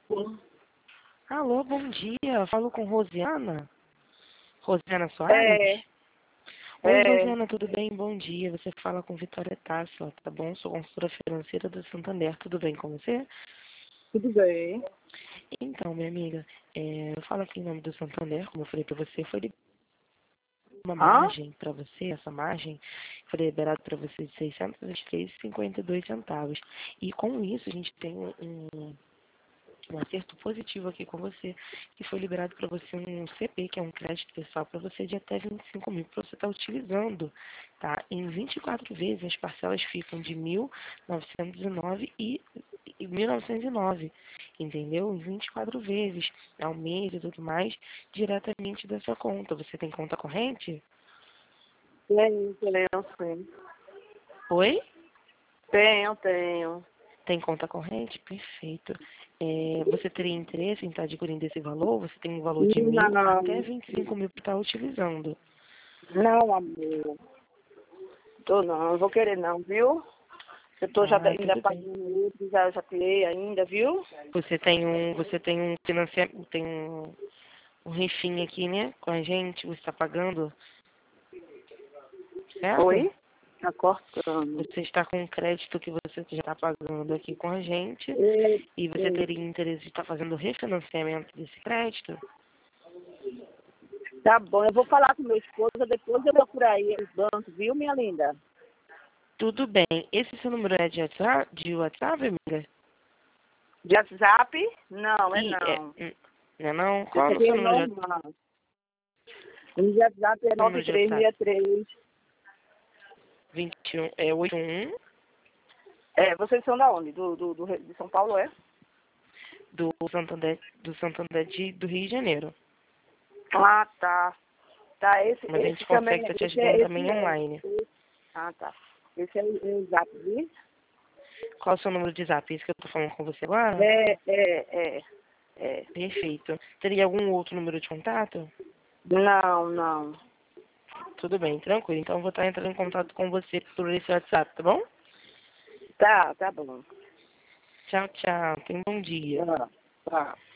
Alô, bom dia. Falo com Rosiana? Rosiana É, Soares? Oi, é, Rosiana, tudo bem? Bom dia. Você fala com Vitória Tássila, tá bom? Sou consultora financeira do Santander. Tudo bem com você? tudo bem. Então, minha amiga, eu falo aqui em nome do Santander, como eu falei para você, foi liberada uma Hã? margem para você, essa margem foi liberada para você de 623,52 centavos. E com isso a gente tem um acerto positivo aqui com você, que foi liberado para você um CP, que é um crédito pessoal para você de até 25 mil, para você estar utilizando, tá? Em 24 vezes, as parcelas ficam de 1.909 e 1.909, entendeu? Em 24 vezes, ao mês e tudo mais, diretamente da sua conta. Você tem conta corrente? Tenho, sim. Oi? Tenho. Tem conta corrente? Perfeito. Você teria interesse em estar adquirindo esse valor? Você tem um valor de 1.000 até Não, 25 mil para estar utilizando. não, amor. Não vou querer não, viu? Eu tô já Ah, ainda tudo bem. pagando outro, já tirei ainda, viu? Você tem um financiamento, tem um refim aqui, né, com a gente, você está pagando, certo? Oi? Tá cortando. Você está com um crédito que você já está pagando aqui com a gente É, e você é. teria interesse de estar fazendo o refinanciamento desse crédito? Tá bom, eu vou falar com meu esposo, depois eu procuro aí os bancos, viu, minha linda? Tudo bem. Esse seu número é de WhatsApp, amiga? De WhatsApp? Não, é E não. não é não? Qual é Esse o aqui seu é número normal. O de WhatsApp é número de WhatsApp? 9363. 21, 81 É, vocês são da onde? De São Paulo, é? do Rio de Janeiro. Ah, tá. Tá, Mas a gente esse também, consegue estar te esse é, ajudando esse também é. online. Ah, tá. Esse é o Zap, viu? Qual é o seu número de zap? Esse que eu tô falando com você agora? É. Perfeito. Teria algum outro número de contato? Não. Tudo bem, tranquilo. Então eu vou estar entrando em contato com você por esse WhatsApp, tá bom? Tá bom. Tchau, tchau. Tenha um bom dia. Tá.